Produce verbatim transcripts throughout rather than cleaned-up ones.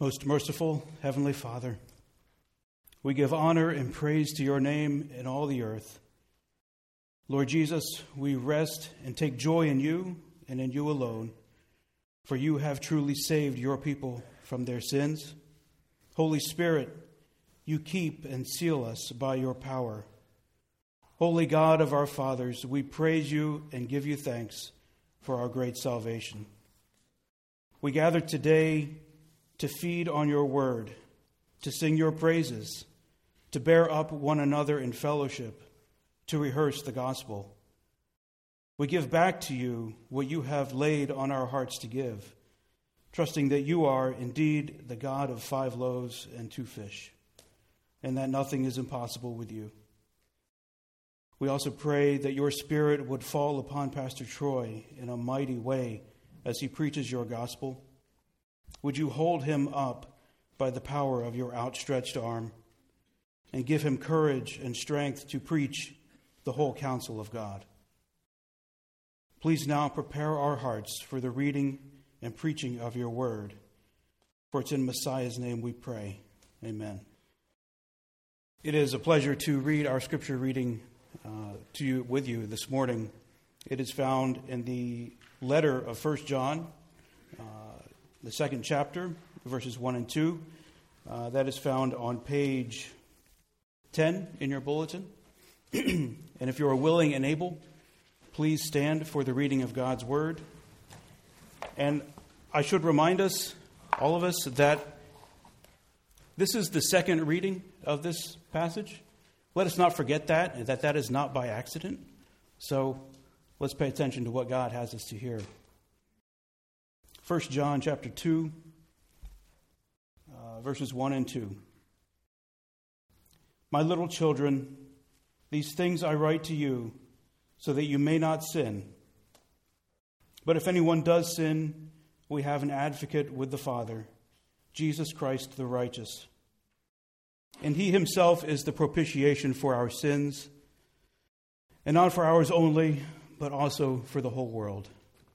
Most merciful Heavenly Father, we give honor and praise to your name in all the earth. Lord Jesus, we rest and take joy in you and in you alone, for you have truly saved your people from their sins. Holy Spirit, you keep and seal us by your power. Holy God of our fathers, we praise you and give you thanks for our great salvation. We gather today to feed on your word, to sing your praises, to bear up one another in fellowship, to rehearse the gospel. We give back to you what you have laid on our hearts to give, trusting that you are indeed the God of five loaves and two fish, and that nothing is impossible with you. We also pray that your Spirit would fall upon Pastor Troy in a mighty way as he preaches your gospel. Would you hold him up by the power of your outstretched arm and give him courage and strength to preach the whole counsel of God? Please now prepare our hearts for the reading and preaching of your word. For it's in Messiah's name we pray. Amen. It is a pleasure to read our scripture reading uh, to you with you this morning. It is found in the letter of First John, uh, the second chapter, verses one and two. Uh, that is found on page ten in your bulletin. And if you are willing and able, please stand for the reading of God's word. And I should remind us, all of us, that this is the second reading of this passage. Let us not forget that, and that that is not by accident. So let's pay attention to what God has us to hear. First John chapter two, uh, verses one and two. My little children, these things I write to you so that you may not sin. But if anyone does sin, we have an advocate with the Father, Jesus Christ the righteous. And he himself is the propitiation for our sins, and not for ours only, but also for the whole world.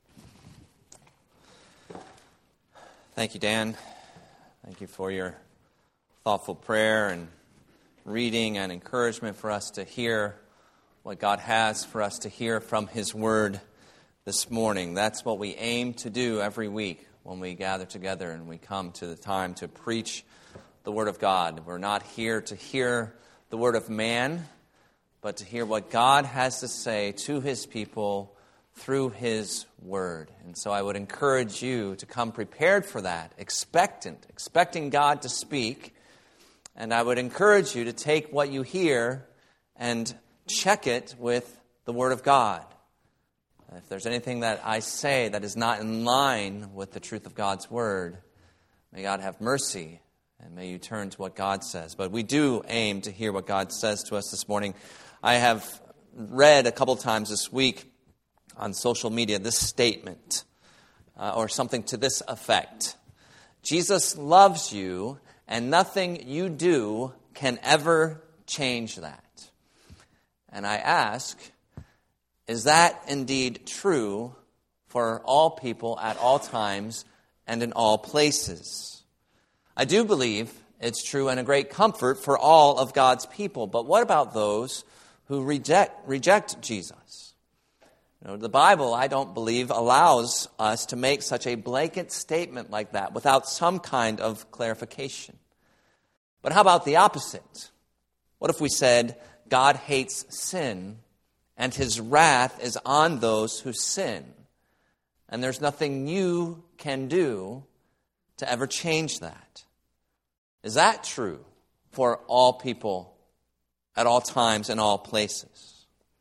Thank you, Dan. Thank you for your thoughtful prayer and reading and encouragement for us to hear what God has for us to hear from his word this morning. That's what we aim to do every week when we gather together and we come to the time to preach the word of God. We're not here to hear the word of man, but to hear what God has to say to his people through his word. And so I would encourage you to come prepared for that, expectant, expecting God to speak. And I would encourage you to take what you hear and check it with the word of God. If there's anything that I say that is not in line with the truth of God's word, may God have mercy and may you turn to what God says. But we do aim to hear what God says to us this morning. I have read a couple times this week on social media this statement uh, or something to this effect. Jesus loves you and nothing you do can ever change that. And I ask, is that indeed true for all people at all times and in all places? I do believe it's true and a great comfort for all of God's people. But what about those who reject reject Jesus? You know, the Bible, I don't believe, allows us to make such a blanket statement like that without some kind of clarification. But how about the opposite? What if we said God hates sin and his wrath is on those who sin, and there's nothing you can do to ever change that? Is that true for all people at all times and all places?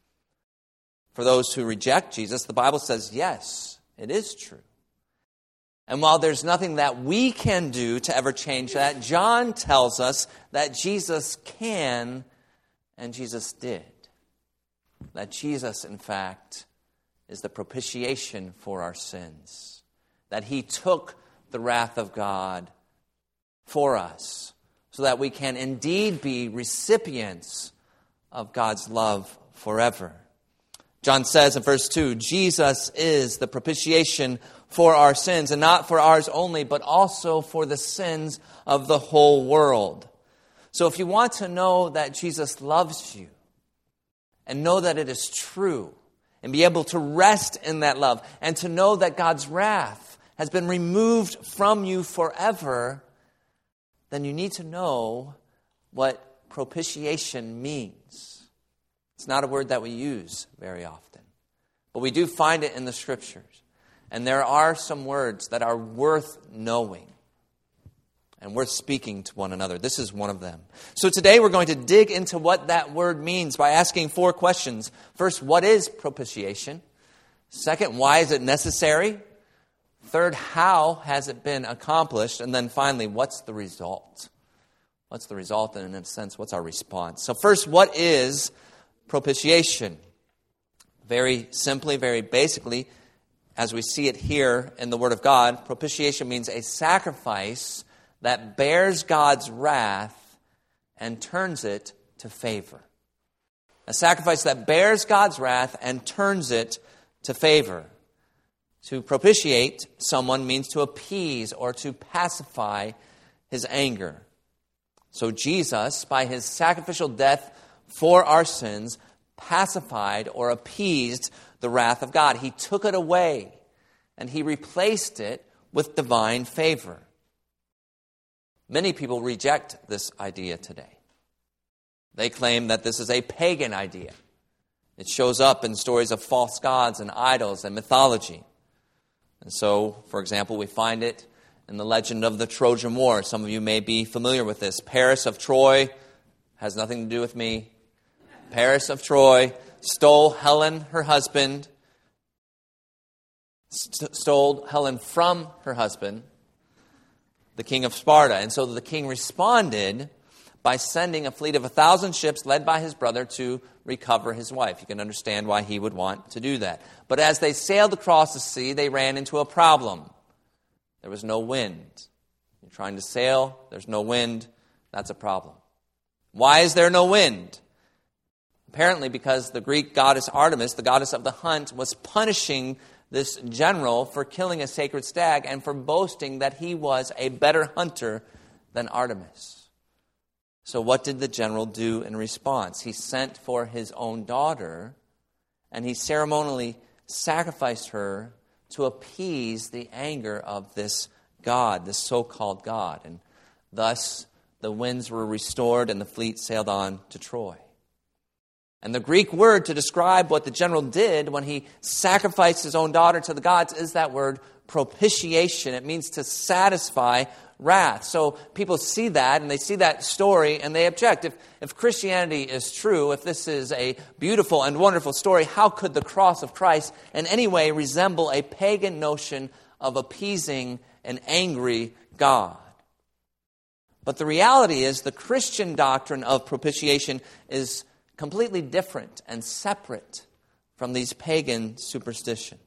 For those who reject Jesus, the Bible says, yes, it is true. And while there's nothing that we can do to ever change that, John tells us that Jesus can and Jesus did. That Jesus, in fact, is the propitiation for our sins. That he took the wrath of God for us so that we can indeed be recipients of God's love forever. John says in verse two, Jesus is the propitiation for our sins, and not for ours only, but also for the sins of the whole world. So if you want to know that Jesus loves you, and know that it is true, and be able to rest in that love, and to know that God's wrath has been removed from you forever, then you need to know what propitiation means. It's not a word that we use very often, but we do find it in the Scriptures. And there are some words that are worth knowing and worth speaking to one another. This is one of them. So today we're going to dig into what that word means by asking four questions. First, what is propitiation? Second, why is it necessary? Third, how has it been accomplished? And then finally, what's the result? What's the result? And in a sense, what's our response? So first, what is propitiation? Very simply, very basically, as we see it here in the Word of God, propitiation means a sacrifice that bears God's wrath and turns it to favor. A sacrifice that bears God's wrath and turns it to favor. To propitiate someone means to appease or to pacify his anger. So Jesus, by his sacrificial death for our sins, pacified or appeased the wrath of God. He took it away, and he replaced it with divine favor. Many people reject this idea today. They claim that this is a pagan idea. It shows up in stories of false gods and idols and mythology. And so, for example, we find it in the legend of the Trojan War. Some of you may be familiar with this. Paris of Troy has nothing to do with me. Paris of Troy stole Helen, her husband, st- stole Helen from her husband, the king of Sparta. And so the king responded by sending a fleet of a thousand ships led by his brother to recover his wife. You can understand why he would want to do that. But as they sailed across the sea, they ran into a problem. There was no wind. You're trying to sail, there's no wind. That's a problem. Why is there no wind? Apparently because the Greek goddess Artemis, the goddess of the hunt, was punishing this general for killing a sacred stag and for boasting that he was a better hunter than Artemis. So what did the general do in response? He sent for his own daughter, and he ceremonially sacrificed her to appease the anger of this god, this so-called god. And thus the winds were restored and the fleet sailed on to Troy. And the Greek word to describe what the general did when he sacrificed his own daughter to the gods is that word propitiation. It means to satisfy wrath. So people see that and they see that story and they object. If, if Christianity is true, if this is a beautiful and wonderful story, how could the cross of Christ in any way resemble a pagan notion of appeasing an angry God? But the reality is the Christian doctrine of propitiation is completely different and separate from these pagan superstitions.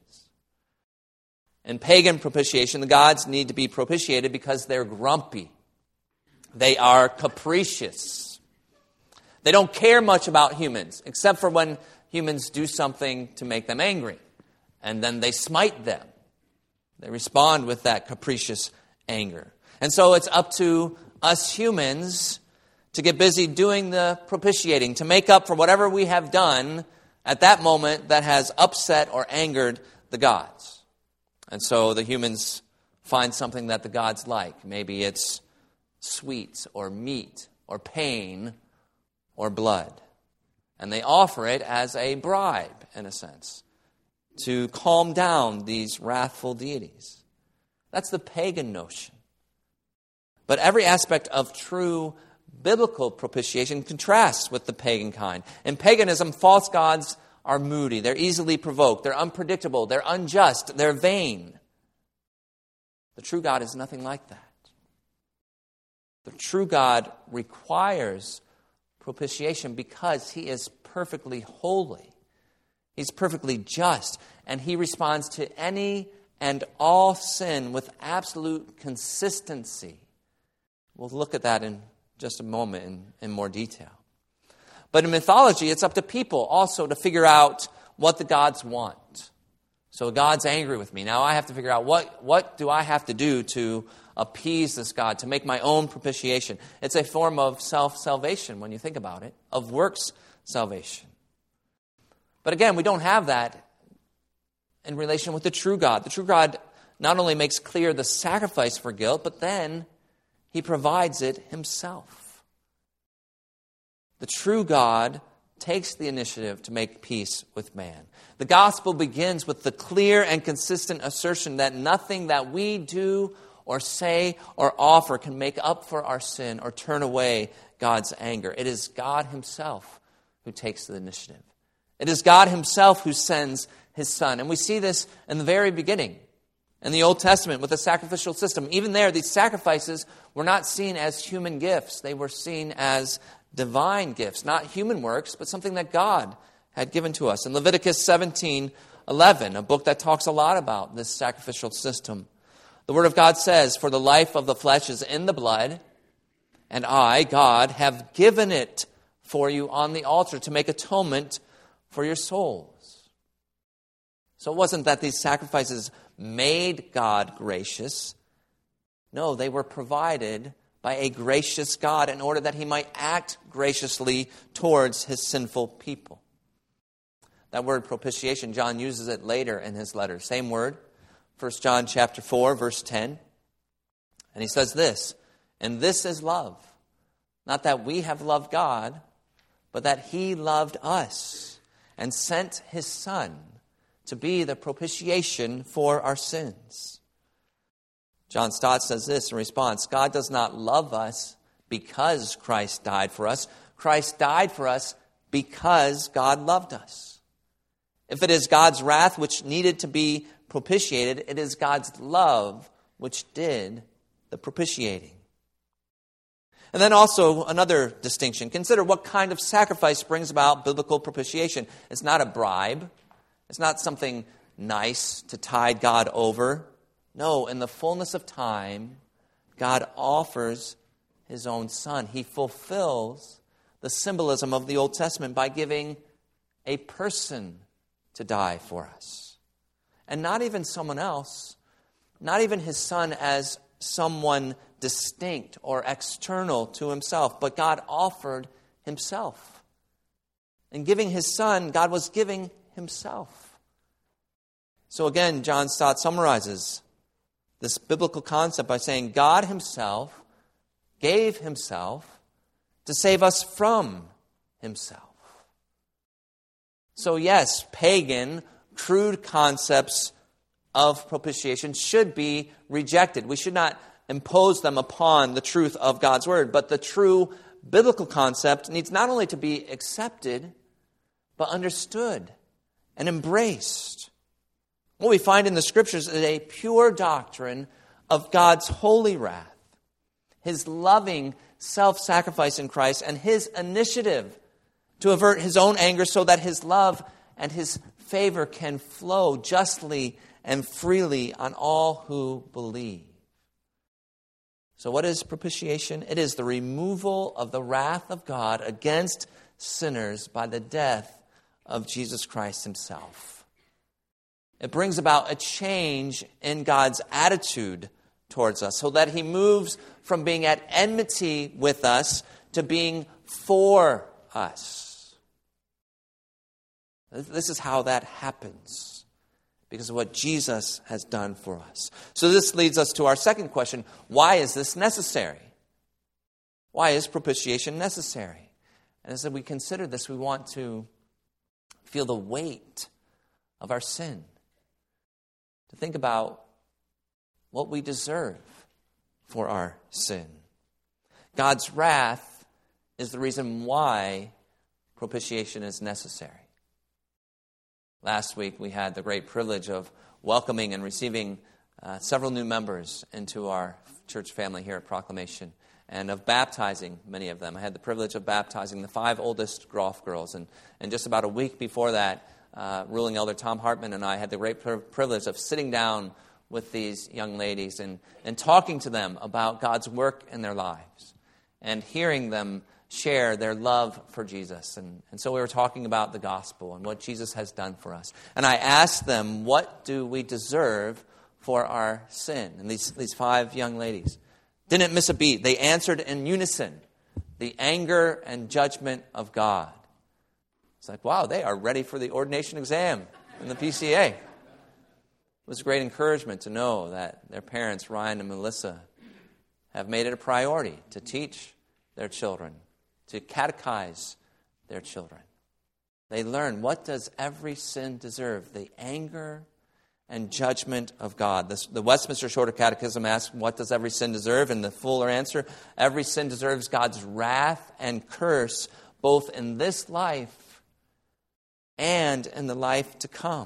In pagan propitiation, the gods need to be propitiated because they're grumpy. They are capricious. They don't care much about humans, except for when humans do something to make them angry. And then they smite them. They respond with that capricious anger. And so it's up to us humans to get busy doing the propitiating, to make up for whatever we have done at that moment that has upset or angered the gods. And so the humans find something that the gods like. Maybe it's sweets or meat or pain or blood. And they offer it as a bribe, in a sense, to calm down these wrathful deities. That's the pagan notion. But every aspect of true biblical propitiation contrasts with the pagan kind. In paganism, false gods are moody. They're easily provoked. They're unpredictable. They're unjust. They're vain. The true God is nothing like that. The true God requires propitiation because he is perfectly holy. He's perfectly just. And he responds to any and all sin with absolute consistency. We'll look at that in just a moment in, in more detail. But in mythology, it's up to people also to figure out what the gods want. So God's angry with me. Now I have to figure out what, what do I have to do to appease this God, to make my own propitiation. It's a form of self-salvation when you think about it, of works salvation. But again, we don't have that in relation with the true God. The true God not only makes clear the sacrifice for guilt, but then he provides it himself. The true God takes the initiative to make peace with man. The gospel begins with the clear and consistent assertion that nothing that we do or say or offer can make up for our sin or turn away God's anger. It is God himself who takes the initiative. It is God himself who sends his Son. And we see this in the very beginning, in the Old Testament with the sacrificial system. Even there, these sacrifices were not seen as human gifts. They were seen as divine gifts, not human works, but something that God had given to us. In Leviticus seventeen eleven, a book that talks a lot about this sacrificial system, the Word of God says, "For the life of the flesh is in the blood, and I, God, have given it for you on the altar to make atonement for your souls." So it wasn't that these sacrifices made God gracious. No, they were provided by a gracious God in order that he might act graciously towards his sinful people. That word propitiation, John uses it later in his letter. Same word, First John chapter four, verse ten. And he says this, "And this is love, not that we have loved God, but that he loved us and sent his Son to be the propitiation for our sins." John Stott says this in response, "God does not love us because Christ died for us. Christ died for us because God loved us. If it is God's wrath which needed to be propitiated, it is God's love which did the propitiating." And then also another distinction. Consider what kind of sacrifice brings about biblical propitiation. It's not a bribe. It's not something nice to tide God over. No, in the fullness of time, God offers his own Son. He fulfills the symbolism of the Old Testament by giving a person to die for us. And not even someone else, not even his Son as someone distinct or external to himself, but God offered himself. In giving his Son, God was giving himself. So again, John Stott summarizes this biblical concept by saying God himself gave himself to save us from himself. So yes, pagan, crude concepts of propitiation should be rejected. We should not impose them upon the truth of God's word. But the true biblical concept needs not only to be accepted, but understood and embraced. What we find in the Scriptures is a pure doctrine of God's holy wrath, his loving self-sacrifice in Christ, and his initiative to avert his own anger so that his love and his favor can flow justly and freely on all who believe. So what is propitiation? It is the removal of the wrath of God against sinners by the death of Jesus Christ himself. It brings about a change in God's attitude towards us so that he moves from being at enmity with us to being for us. This is how that happens because of what Jesus has done for us. So this leads us to our second question. Why is this necessary? Why is propitiation necessary? And as we consider this, we want to feel the weight of our sin. To think about what we deserve for our sin. God's wrath is the reason why propitiation is necessary. Last week we had the great privilege of welcoming and receiving uh, several new members into our church family here at Proclamation and of baptizing many of them. I had the privilege of baptizing the five oldest Groff girls, and, and just about a week before that, Uh, ruling elder Tom Hartman and I had the great privilege of sitting down with these young ladies and, and talking to them about God's work in their lives and hearing them share their love for Jesus. And, and so we were talking about the gospel and what Jesus has done for us. And I asked them, what do we deserve for our sin? And these, these five young ladies didn't miss a beat. They answered in unison, the anger and judgment of God. It's like, wow, they are ready for the ordination exam in the P C A. It was a great encouragement to know that their parents, Ryan and Melissa, have made it a priority to teach their children, to catechize their children. They learn, what does every sin deserve? The anger and judgment of God. This, the Westminster Shorter Catechism asks, what does every sin deserve? And the fuller answer, every sin deserves God's wrath and curse, both in this life and in the life to come.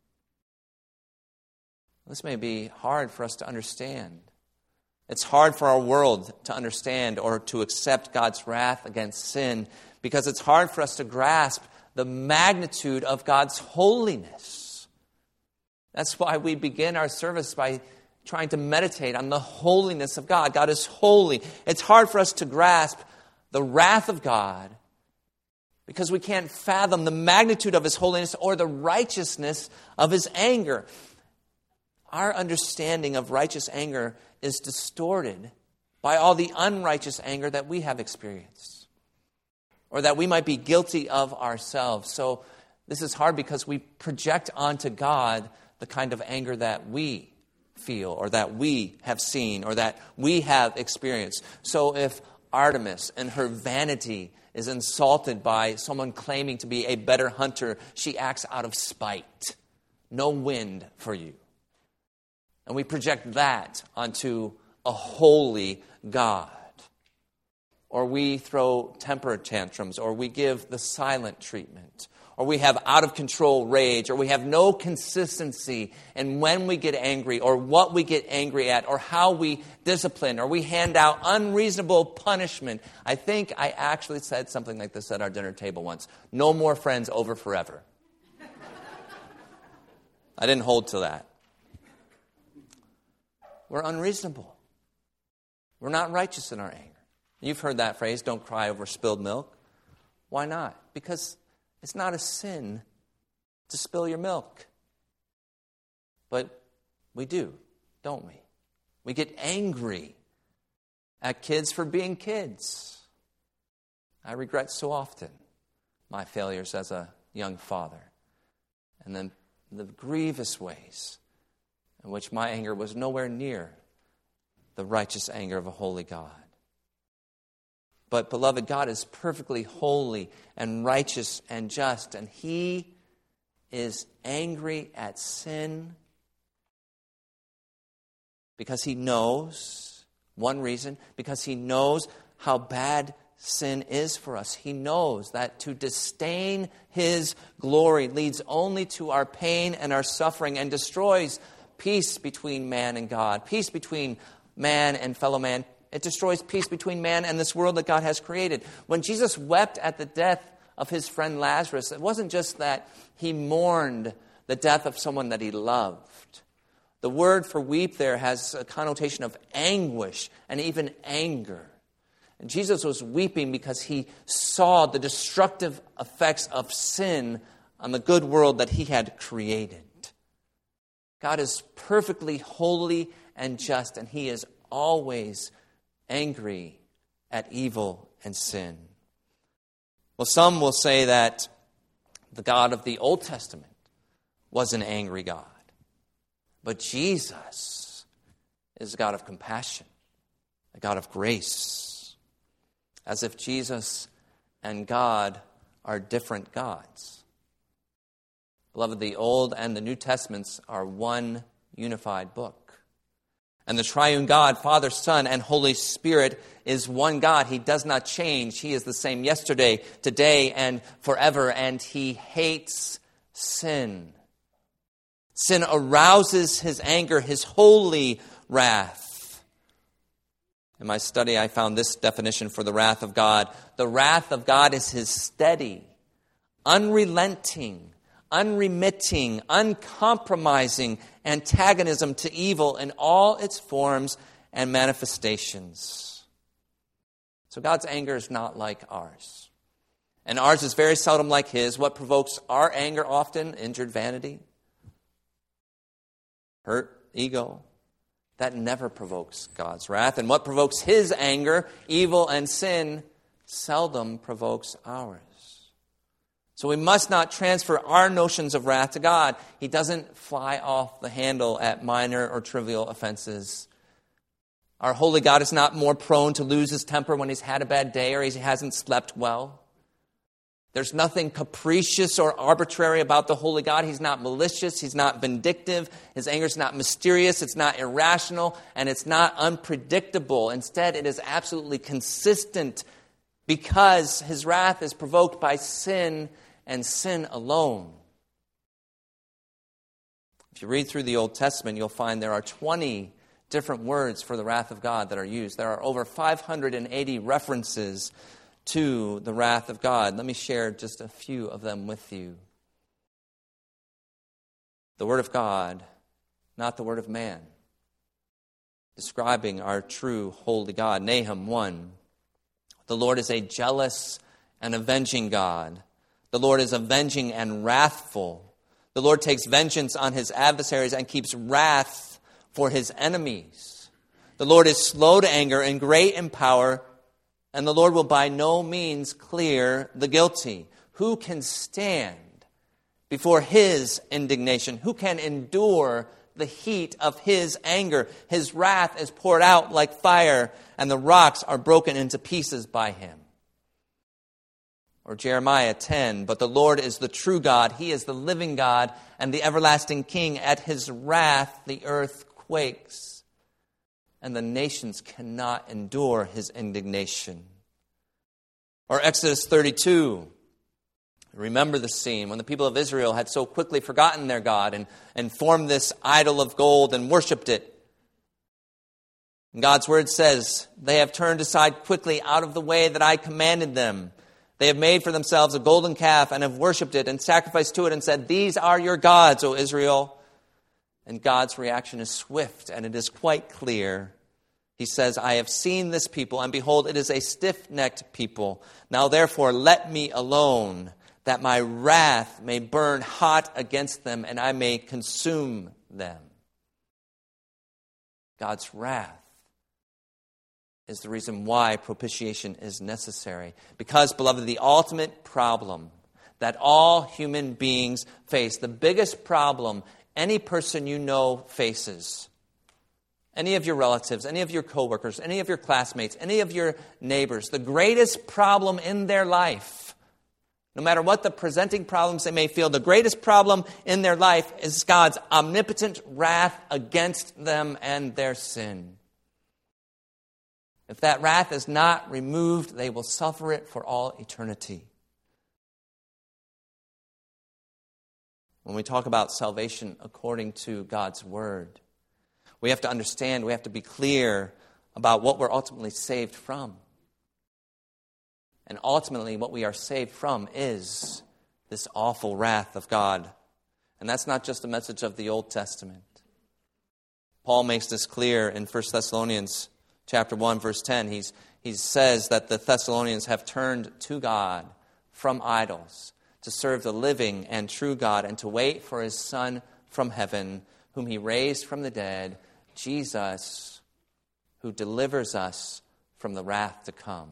This may be hard for us to understand. It's hard for our world to understand or to accept God's wrath against sin because it's hard for us to grasp the magnitude of God's holiness. That's why we begin our service by trying to meditate on the holiness of God. God is holy. It's hard for us to grasp the wrath of God because we can't fathom the magnitude of His holiness or the righteousness of His anger. Our understanding of righteous anger is distorted by all the unrighteous anger that we have experienced or that we might be guilty of ourselves. So this is hard because we project onto God the kind of anger that we feel or that we have seen or that we have experienced. So if Artemis and her vanity is insulted by someone claiming to be a better hunter, she acts out of spite. No wind for you. And we project that onto a holy God. Or we throw temper tantrums, or we give the silent treatment, or we have out-of-control rage, or we have no consistency in when we get angry, or what we get angry at, or how we discipline, or we hand out unreasonable punishment. I think I actually said something like this at our dinner table once. No more friends over forever. I didn't hold to that. We're unreasonable. We're not righteous in our anger. You've heard that phrase, don't cry over spilled milk. Why not? Because it's not a sin to spill your milk. But we do, don't we? We get angry at kids for being kids. I regret so often my failures as a young father. And then the grievous ways in which my anger was nowhere near the righteous anger of a holy God. But, beloved, God is perfectly holy and righteous and just, and He is angry at sin because He knows, one reason, because He knows how bad sin is for us. He knows that to disdain His glory leads only to our pain and our suffering and destroys peace between man and God, peace between man and fellow man. It destroys peace between man and this world that God has created. When Jesus wept at the death of His friend Lazarus, it wasn't just that He mourned the death of someone that He loved. The word for weep there has a connotation of anguish and even anger. And Jesus was weeping because He saw the destructive effects of sin on the good world that He had created. God is perfectly holy and just, and He is always angry at evil and sin. Well, some will say that the God of the Old Testament was an angry God. But Jesus is a God of compassion, a God of grace, as if Jesus and God are different gods. Beloved, the Old and the New Testaments are one unified book. And the triune God, Father, Son, and Holy Spirit is one God. He does not change. He is the same yesterday, today, and forever. And He hates sin. Sin arouses His anger, His holy wrath. In my study, I found this definition for the wrath of God. The wrath of God is His steady, unrelenting, unremitting, uncompromising antagonism to evil in all its forms and manifestations. So God's anger is not like ours. And ours is very seldom like his. What provokes our anger often? Injured vanity, hurt ego. That never provokes God's wrath. And what provokes his anger, evil and sin, seldom provokes ours. So we must not transfer our notions of wrath to God. He doesn't fly off the handle at minor or trivial offenses. Our holy God is not more prone to lose his temper when he's had a bad day or he hasn't slept well. There's nothing capricious or arbitrary about the holy God. He's not malicious. He's not vindictive. His anger is not mysterious. It's not irrational. And it's not unpredictable. Instead, it is absolutely consistent because his wrath is provoked by sin and sin alone. If you read through the Old Testament, you'll find there are twenty different words for the wrath of God that are used. There are over five hundred eighty references to the wrath of God. Let me share just a few of them with you. The word of God, not the word of man, describing our true holy God. Nahum one, the Lord is a jealous and avenging God. The Lord is avenging and wrathful. The Lord takes vengeance on his adversaries and keeps wrath for his enemies. The Lord is slow to anger and great in power, and the Lord will by no means clear the guilty. Who can stand before his indignation? Who can endure the heat of his anger? His wrath is poured out like fire, and the rocks are broken into pieces by him. Or Jeremiah ten, but the Lord is the true God. He is the living God and the everlasting King. At his wrath the earth quakes, and the nations cannot endure his indignation. Or Exodus thirty-two. Remember the scene when the people of Israel had so quickly forgotten their God and, and formed this idol of gold and worshipped it. And God's word says, they have turned aside quickly out of the way that I commanded them. They have made for themselves a golden calf and have worshipped it and sacrificed to it and said, these are your gods, O Israel. And God's reaction is swift and it is quite clear. He says, I have seen this people, and behold, it is a stiff-necked people. Now therefore let me alone, that my wrath may burn hot against them, and I may consume them. God's wrath is the reason why propitiation is necessary. Because, beloved, the ultimate problem that all human beings face, the biggest problem any person you know faces, any of your relatives, any of your coworkers, any of your classmates, any of your neighbors, the greatest problem in their life, no matter what the presenting problems they may feel, the greatest problem in their life is God's omnipotent wrath against them and their sin. If that wrath is not removed, they will suffer it for all eternity. When we talk about salvation according to God's word, we have to understand, we have to be clear about what we're ultimately saved from. And ultimately, what we are saved from is this awful wrath of God. And that's not just a message of the Old Testament. Paul makes this clear in First Thessalonians chapter one, verse ten. He's, he says that the Thessalonians have turned to God from idols to serve the living and true God and to wait for his Son from heaven, whom he raised from the dead, Jesus, who delivers us from the wrath to come.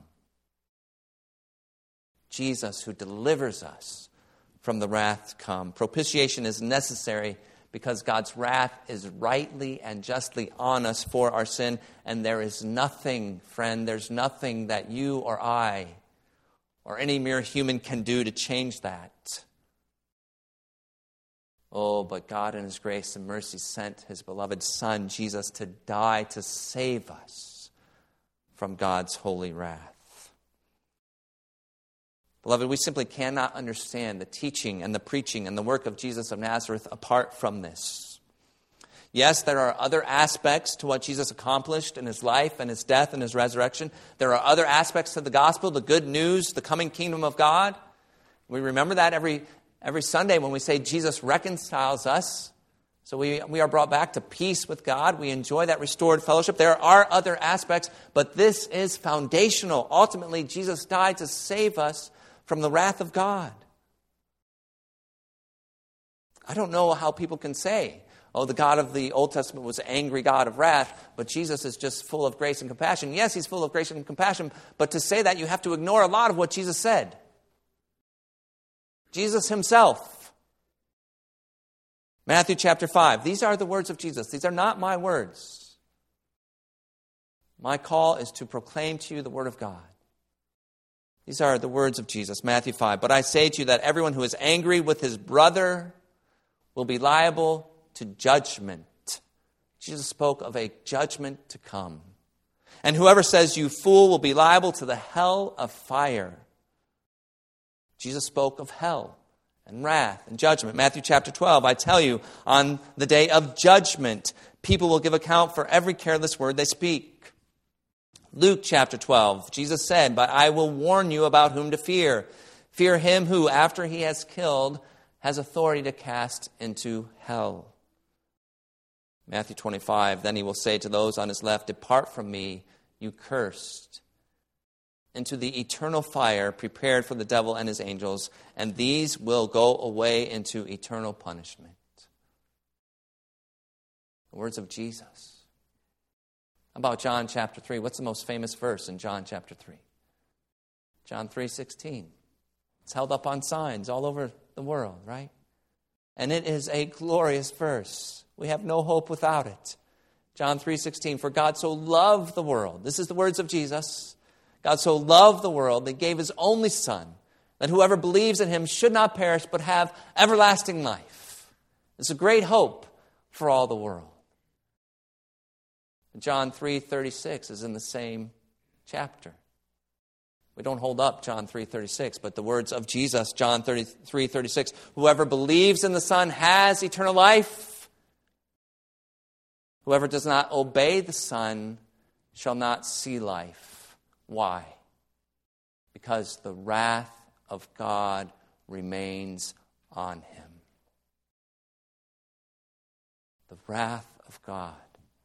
Jesus, who delivers us from the wrath to come. Propitiation is necessary because God's wrath is rightly and justly on us for our sin, and there is nothing, friend, there's nothing that you or I or any mere human can do to change that. Oh, but God in his grace and mercy sent his beloved Son, Jesus, to die to save us from God's holy wrath. Beloved, we simply cannot understand the teaching and the preaching and the work of Jesus of Nazareth apart from this. Yes, there are other aspects to what Jesus accomplished in his life and his death and his resurrection. There are other aspects to the gospel, the good news, the coming kingdom of God. We remember that every, every Sunday when we say Jesus reconciles us So we, we are brought back to peace with God. We enjoy that restored fellowship. There are other aspects, but this is foundational. Ultimately, Jesus died to save us from the wrath of God. I don't know how people can say, oh, the God of the Old Testament was an angry God of wrath, but Jesus is just full of grace and compassion. Yes, he's full of grace and compassion, but to say that, you have to ignore a lot of what Jesus said. Jesus himself. Matthew chapter five. These are the words of Jesus. These are not my words. My call is to proclaim to you the word of God. These are the words of Jesus. Matthew five. But I say to you that everyone who is angry with his brother will be liable to judgment. Jesus spoke of a judgment to come. And whoever says, you fool, will be liable to the hell of fire. Jesus spoke of hell and wrath and judgment. Matthew chapter twelve, I tell you, on the day of judgment, people will give account for every careless word they speak. Luke chapter twelve, Jesus said, but I will warn you about whom to fear. Fear him who, after he has killed, has authority to cast into hell. Matthew twenty-five, then he will say to those on his left, depart from me, you cursed, into the eternal fire prepared for the devil and his angels, and these will go away into eternal punishment. The words of Jesus. How about John chapter three? What's the most famous verse in John chapter three? John three sixteen. It's held up on signs all over the world, right? And it is a glorious verse. We have no hope without it. John three sixteen, for God so loved the world. This is the words of Jesus. God so loved the world that gave his only Son, that whoever believes in him should not perish but have everlasting life. It's a great hope for all the world. John three thirty-six is in the same chapter. We don't hold up John three thirty-six, but the words of Jesus, John three thirty-six, whoever believes in the Son has eternal life. Whoever does not obey the Son shall not see life. Why? Because the wrath of God remains on him. The wrath of God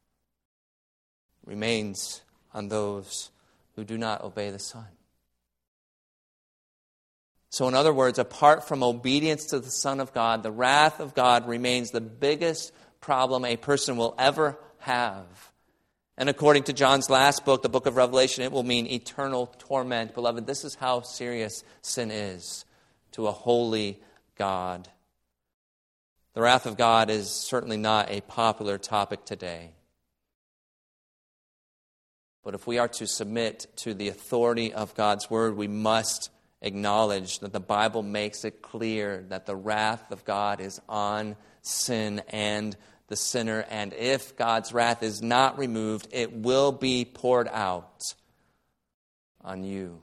remains on those who do not obey the Son. So in other words, apart from obedience to the Son of God, the wrath of God remains the biggest problem a person will ever have. And according to John's last book, the book of Revelation, it will mean eternal torment. Beloved, this is how serious sin is to a holy God. The wrath of God is certainly not a popular topic today. But if we are to submit to the authority of God's word, we must acknowledge that the Bible makes it clear that the wrath of God is on sin and the sinner, and if God's wrath is not removed, it will be poured out on you.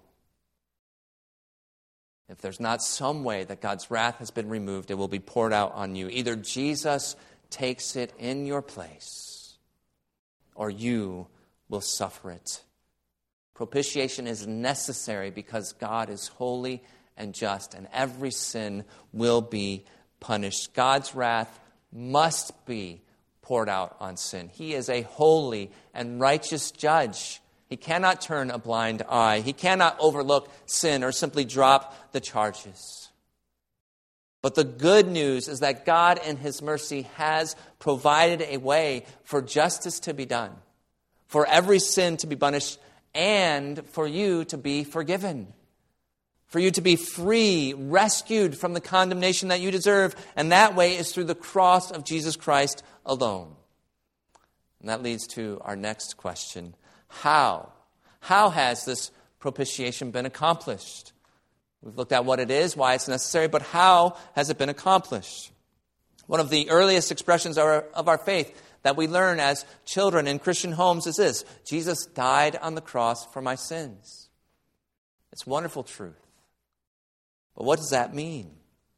If there's not some way that God's wrath has been removed, it will be poured out on you. Either Jesus takes it in your place, or you will suffer it. Propitiation is necessary because God is holy and just, and every sin will be punished. God's wrath must be poured out on sin. He is a holy and righteous judge. He cannot turn a blind eye. He cannot overlook sin or simply drop the charges. But the good news is that God in his mercy has provided a way for justice to be done, for every sin to be punished, and for you to be forgiven, for you to be free, rescued from the condemnation that you deserve. And that way is through the cross of Jesus Christ alone. And that leads to our next question. How? How has this propitiation been accomplished? We've looked at what it is, why it's necessary, but how has it been accomplished? One of the earliest expressions of our, of our faith that we learn as children in Christian homes is this: Jesus died on the cross for my sins. It's wonderful truth. But what does that mean?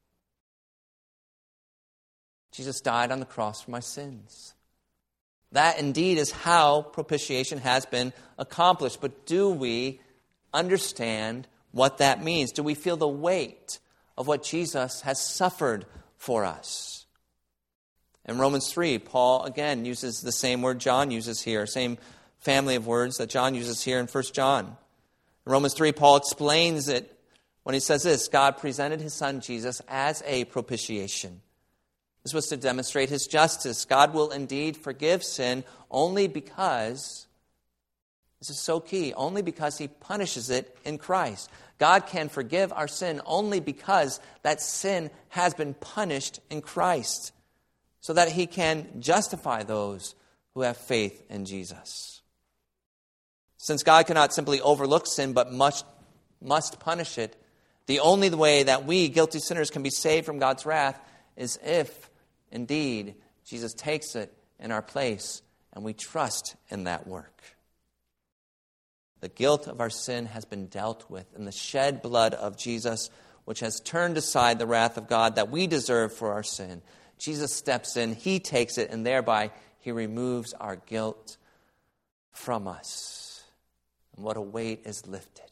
Jesus died on the cross for my sins. That indeed is how propitiation has been accomplished. But do we understand what that means? Do we feel the weight of what Jesus has suffered for us? In Romans three, Paul again uses the same word John uses here, same family of words that John uses here in First John. In Romans three, Paul explains it when he says this: God presented his son Jesus as a propitiation. This was to demonstrate his justice. God will indeed forgive sin only because, this is so key, only because he punishes it in Christ. God can forgive our sin only because that sin has been punished in Christ, so that he can justify those who have faith in Jesus. Since God cannot simply overlook sin but must, must punish it, the only way that we, guilty sinners, can be saved from God's wrath is if, indeed, Jesus takes it in our place and we trust in that work. The guilt of our sin has been dealt with in the shed blood of Jesus, which has turned aside the wrath of God that we deserve for our sin. Jesus steps in, he takes it, and thereby he removes our guilt from us. And what a weight is lifted.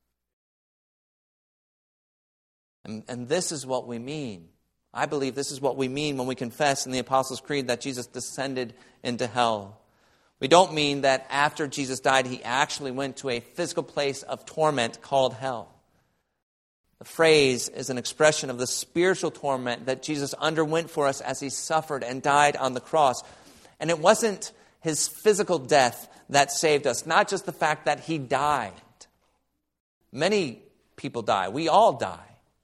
And, and this is what we mean. I believe this is what we mean when we confess in the Apostles' Creed that Jesus descended into hell. We don't mean that after Jesus died, he actually went to a physical place of torment called hell. The phrase is an expression of the spiritual torment that Jesus underwent for us as he suffered and died on the cross. And it wasn't his physical death that saved us, not just the fact that he died. Many people die. We all die,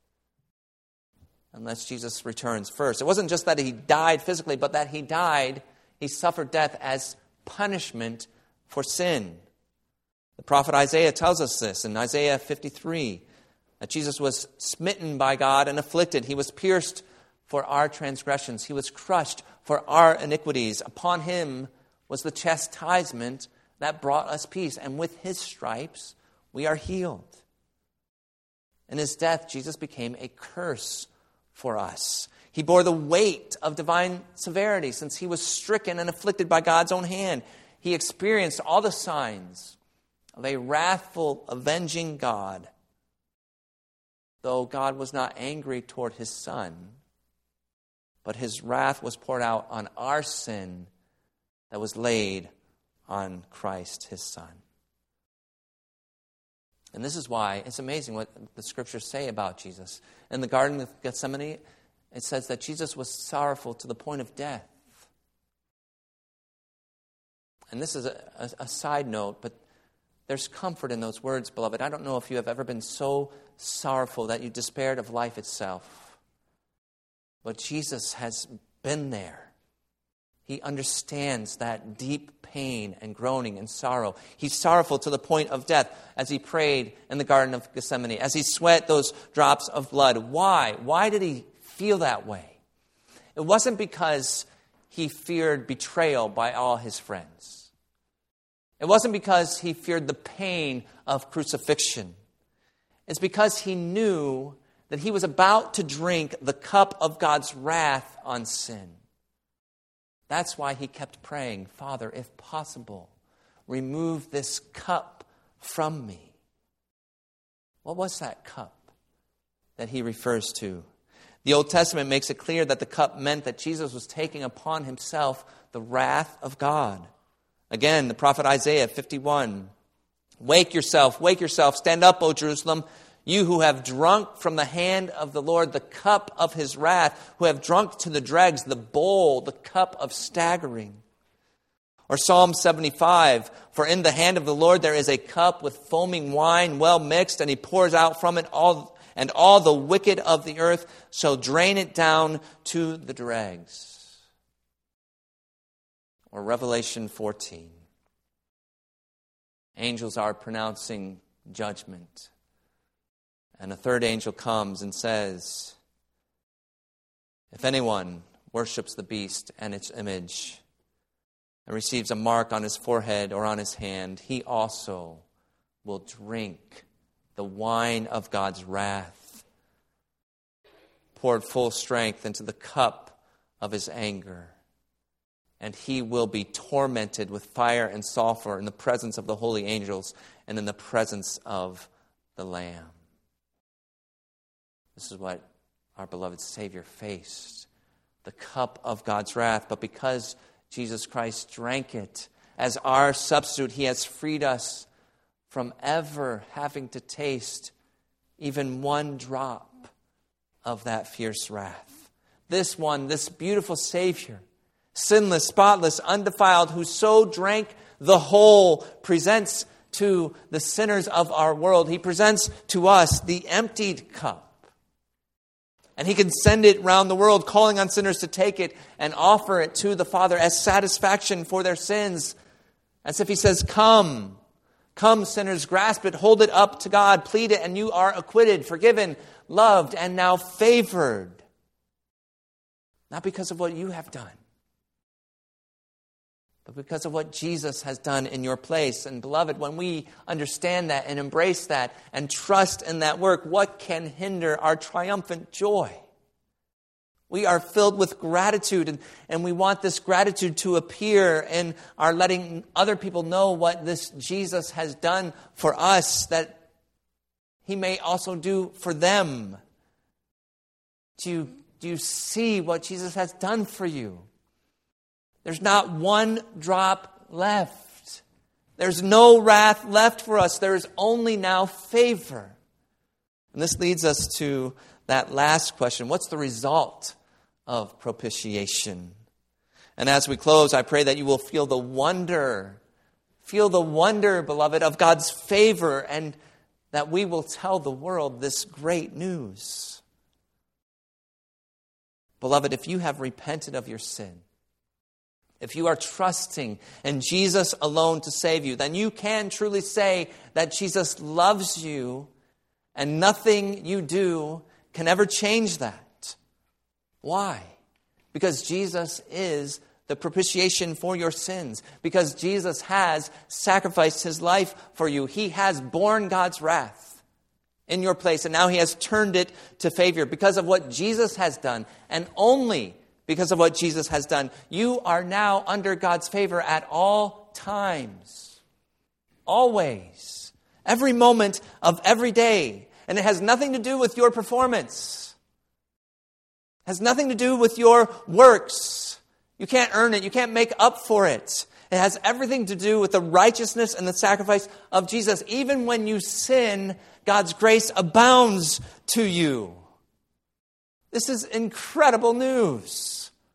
unless Jesus returns first. It wasn't just that he died physically, but that he died, he suffered death as punishment for sin. The prophet Isaiah tells us this in Isaiah fifty-three, that Jesus was smitten by God and afflicted. He was pierced for our transgressions. He was crushed for our iniquities. Upon him was the chastisement that brought us peace. And with his stripes, we are healed. In his death, Jesus became a curse for us. He bore the weight of divine severity since he was stricken and afflicted by God's own hand. He experienced all the signs of a wrathful, avenging God. Though God was not angry toward his Son, but his wrath was poured out on our sin that was laid on Christ, his Son. And this is why it's amazing what the Scriptures say about Jesus. In the Garden of Gethsemane, it says that Jesus was sorrowful to the point of death. And this is a, a, a side note, but there's comfort in those words, beloved. I don't know if you have ever been so sorrowful that you despaired of life itself. But Jesus has been there. He understands that deep pain and groaning and sorrow. He's sorrowful to the point of death as he prayed in the Garden of Gethsemane, as he sweat those drops of blood. Why? Why did he feel that way? It wasn't because he feared betrayal by all his friends. It wasn't because he feared the pain of crucifixion. It's because he knew that he was about to drink the cup of God's wrath on sin. That's why he kept praying, Father, if possible, remove this cup from me. What was that cup that he refers to? The Old Testament makes it clear that the cup meant that Jesus was taking upon himself the wrath of God. Again, the prophet Isaiah fifty-one, wake yourself, wake yourself, stand up, O Jerusalem, you who have drunk from the hand of the Lord the cup of his wrath, who have drunk to the dregs the bowl, the cup of staggering. Or Psalm seventy-five, for in the hand of the Lord there is a cup with foaming wine well mixed, and he pours out from it all, and all the wicked of the earth shall drain it down to the dregs. Or Revelation fourteen, angels are pronouncing judgment. And a third angel comes and says, if anyone worships the beast and its image and receives a mark on his forehead or on his hand, he also will drink the wine of God's wrath, poured full strength into the cup of his anger. And he will be tormented with fire and sulfur in the presence of the holy angels and in the presence of the Lamb. This is what our beloved Savior faced the cup of God's wrath, but because Jesus Christ drank it as our substitute, he has freed us from ever having to taste even one drop of that fierce wrath. This one, this beautiful Savior, sinless, spotless, undefiled, who so drank the whole, presents to the sinners of our world, he presents to us the emptied cup. And he can send it around the world, calling on sinners to take it and offer it to the Father as satisfaction for their sins. As if he says, come, come sinners, grasp it, hold it up to God, plead it, and you are acquitted, forgiven, loved, and now favored. Not because of what you have done, but because of what Jesus has done in your place. And beloved, when we understand that and embrace that and trust in that work, what can hinder our triumphant joy? We are filled with gratitude, and, and we want this gratitude to appear in our letting other people know what this Jesus has done for us, that he may also do for them. Do you, do you see what Jesus has done for you? There's not one drop left. There's no wrath left for us. There is only now favor. And this leads us to that last question. What's the result of propitiation? And as we close, I pray that you will feel the wonder, feel the wonder, beloved, of God's favor, and that we will tell the world this great news. Beloved, if you have repented of your sin, if you are trusting in Jesus alone to save you, then you can truly say that Jesus loves you and nothing you do can ever change that. Why? Because Jesus is the propitiation for your sins. Because Jesus has sacrificed his life for you. He has borne God's wrath in your place, and now he has turned it to favor. Because of what Jesus has done, and only because of what Jesus has done, you are now under God's favor at all times. Always. Every moment of every day. And it has nothing to do with your performance. It has nothing to do with your works. You can't earn it. You can't make up for it. It has everything to do with the righteousness and the sacrifice of Jesus. Even when you sin, God's grace abounds to you. This is incredible news.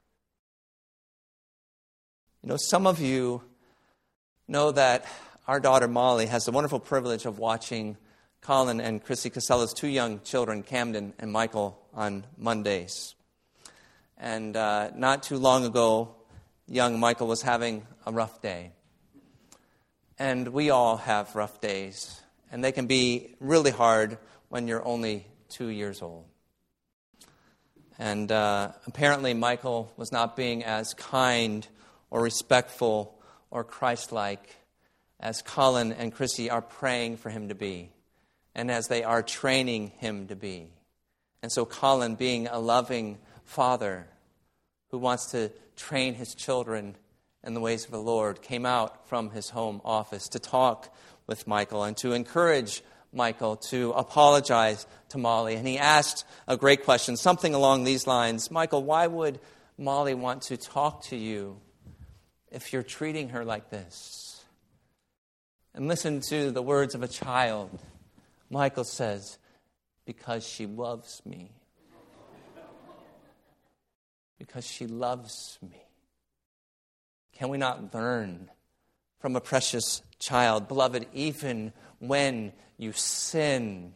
You know, some of you know that our daughter Molly has the wonderful privilege of watching Colin and Chrissy Casella's two young children, Camden and Michael, on Mondays. And uh, not too long ago, young Michael was having a rough day. And we all have rough days. And they can be really hard when you're only two years old. And uh, apparently Michael was not being as kind or respectful or Christ-like as Colin and Chrissy are praying for him to be, and as they are training him to be. And so Colin, being a loving father who wants to train his children in the ways of the Lord, came out from his home office to talk with Michael and to encourage Michael to apologize to Molly. And he asked a great question, something along these lines: Michael, why would Molly want to talk to you if you're treating her like this? And listen to the words of a child. Michael says, because she loves me. Because she loves me. Can we not learn from a precious child? Beloved, even when you sin,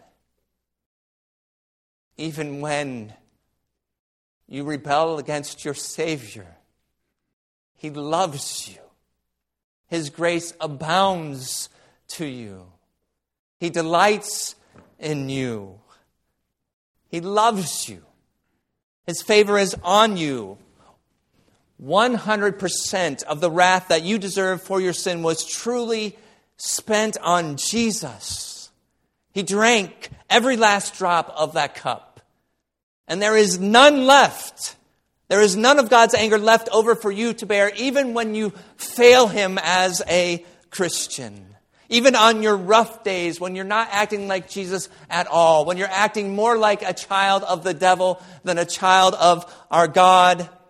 even when you rebel against your Savior, he loves you. His grace abounds to you. He delights in you. He loves you. His favor is on you. one hundred percent of the wrath that you deserve for your sin was truly spent on Jesus. He drank every last drop of that cup. And there is none left. There is none of God's anger left over for you to bear, even when you fail him as a Christian. Even on your rough days, when you're not acting like Jesus at all, when you're acting more like a child of the devil than a child of our God,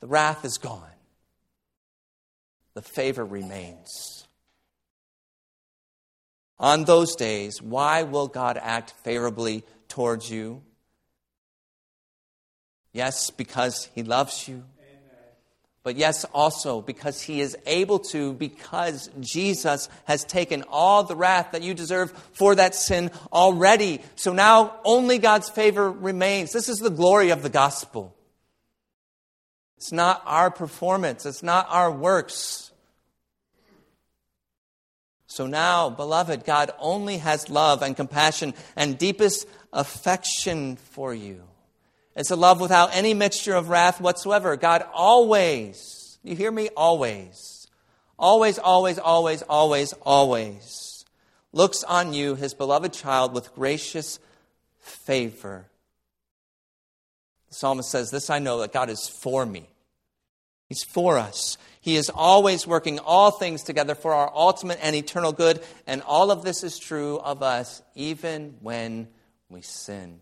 The wrath is gone. The favor remains. On those days, why will God act favorably towards you? Yes, because He loves you. But yes, also because He is able to, because Jesus has taken all the wrath that you deserve for that sin already. So now only God's favor remains. This is the glory of the gospel. It's not our performance. It's not our works. So now, beloved, God only has love and compassion and deepest affection for you. It's a love without any mixture of wrath whatsoever. God always, you hear me? Always, always, always, always, always, always looks on you, His beloved child, with gracious favor. The psalmist says, this I know, that God is for me. He's for us. He is always working all things together for our ultimate and eternal good. And all of this is true of us, even when we sin.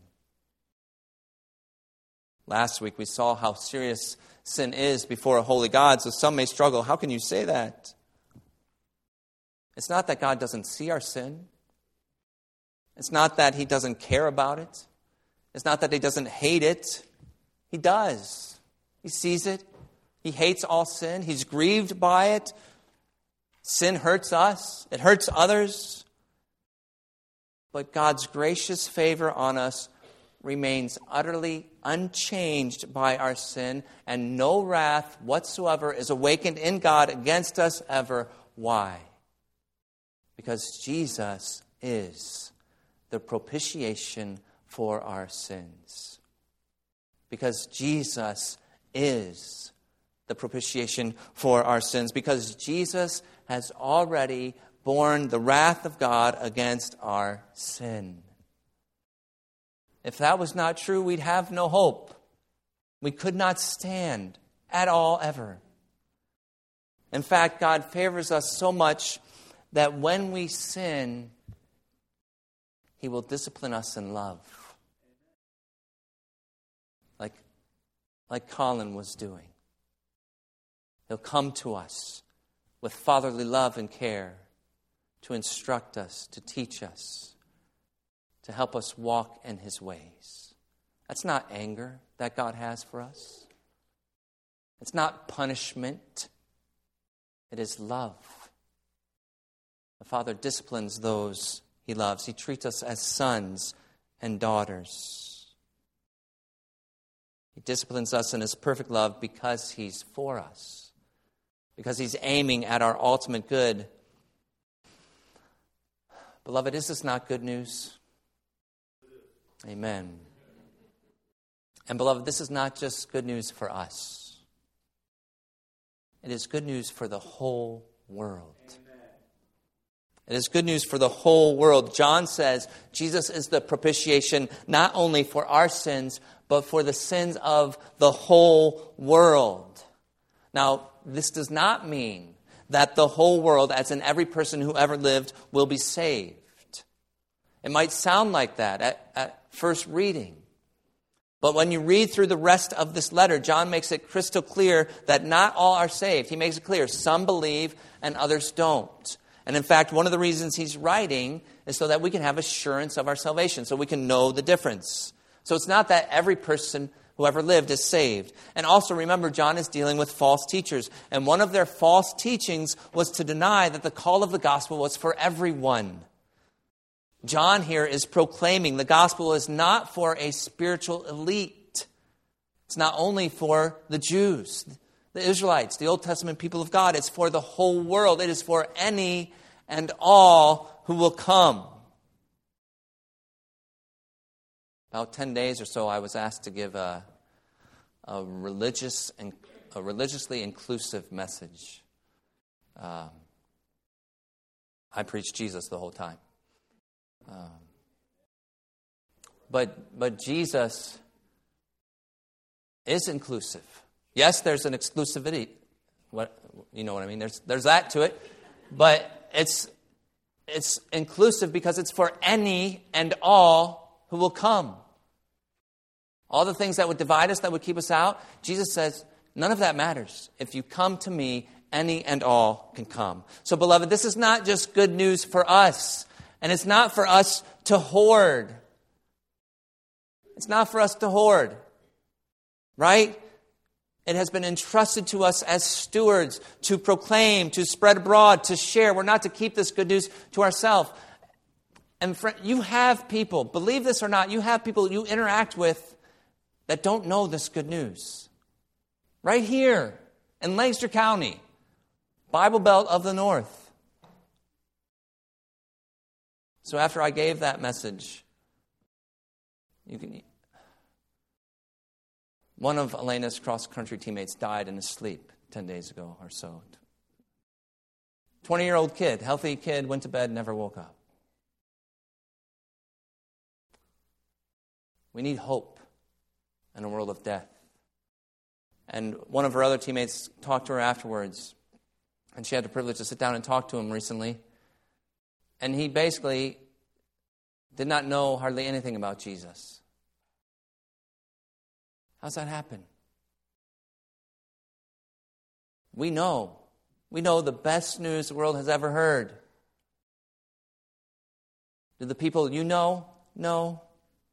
Last week we saw how serious sin is before a holy God, so some may struggle. How can you say that? It's not that God doesn't see our sin. It's not that He doesn't care about it. It's not that He doesn't hate it. He does. He sees it. He hates all sin. He's grieved by it. Sin hurts us. It hurts others. But God's gracious favor on us remains utterly unchanged by our sin, and no wrath whatsoever is awakened in God against us ever. Why? Because Jesus is the propitiation for our sins. Because Jesus is the propitiation for our sins. Because Jesus has already borne the wrath of God against our sin. If that was not true, we'd have no hope. We could not stand at all, ever. In fact, God favors us so much that when we sin, He will discipline us in love. Like, like Colin was doing. He'll come to us with fatherly love and care to instruct us, to teach us, to help us walk in His ways. That's not anger that God has for us. It's not punishment. It is love. The Father disciplines those He loves. He treats us as sons and daughters. He disciplines us in His perfect love because He's for us. Because He's aiming at our ultimate good. Beloved, is this not good news? Amen. And beloved, this is not just good news for us. It is good news for the whole world. Amen. It is good news for the whole world. John says Jesus is the propitiation not only for our sins, but for the sins of the whole world. Now, this does not mean that the whole world, as in every person who ever lived, will be saved. It might sound like that at, at first reading. But when you read through the rest of this letter, John makes it crystal clear that not all are saved. He makes it clear some believe and others don't. And in fact, one of the reasons he's writing is so that we can have assurance of our salvation, so we can know the difference. So it's not that every person who ever lived is saved. And also remember, John is dealing with false teachers. And one of their false teachings was to deny that the call of the gospel was for everyone. John here is proclaiming the gospel is not for a spiritual elite. It's not only for the Jews, the Israelites, the Old Testament people of God. It's for the whole world. It is for any and all who will come. About ten days or so, I was asked to give a, a religious and a religiously inclusive message. Um, I preached Jesus the whole time. Um, but but Jesus is inclusive. Yes, there's an exclusivity. What you know what I mean? There's there's that to it, but it's it's inclusive because it's for any and all who will come. All the things that would divide us, that would keep us out, Jesus says, None of that matters. If you come to me, any and all can come. So, beloved, this is not just good news for us. And it's not for us to hoard. It's not for us to hoard. Right? It has been entrusted to us as stewards to proclaim, to spread abroad, to share. We're not to keep this good news to ourselves. And friend, you have people, believe this or not, you have people you interact with that don't know this good news. Right here in Lancaster County, Bible Belt of the North. So after I gave that message, you can. One of Elena's cross-country teammates died in his sleep ten days ago or so. twenty-year-old kid, healthy kid, went to bed, never woke up. We need hope in a world of death. And one of her other teammates talked to her afterwards, and she had the privilege to sit down and talk to him recently. And he basically did not know hardly anything about Jesus. How's that happen? We know. We know the best news the world has ever heard. Do the people you know know?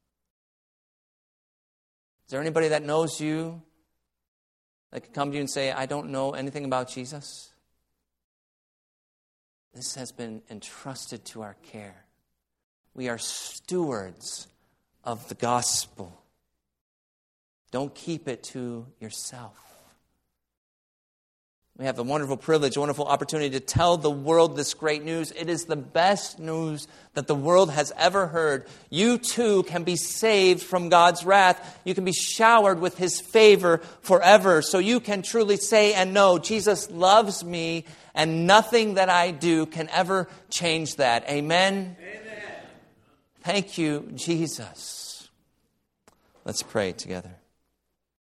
Is there anybody that knows you that could come to you and say, I don't know anything about Jesus? This has been entrusted to our care. We are stewards of the gospel. Don't keep it to yourself. We have a wonderful privilege, a wonderful opportunity to tell the world this great news. It is the best news that the world has ever heard. You too can be saved from God's wrath. You can be showered with His favor forever. So you can truly say and know, Jesus loves me, and nothing that I do can ever change that. Amen? Amen. Thank you, Jesus. Let's pray together.